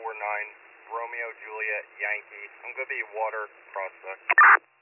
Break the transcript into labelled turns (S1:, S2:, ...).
S1: Romeo Juliet Yankee. I'm going to be water prospect.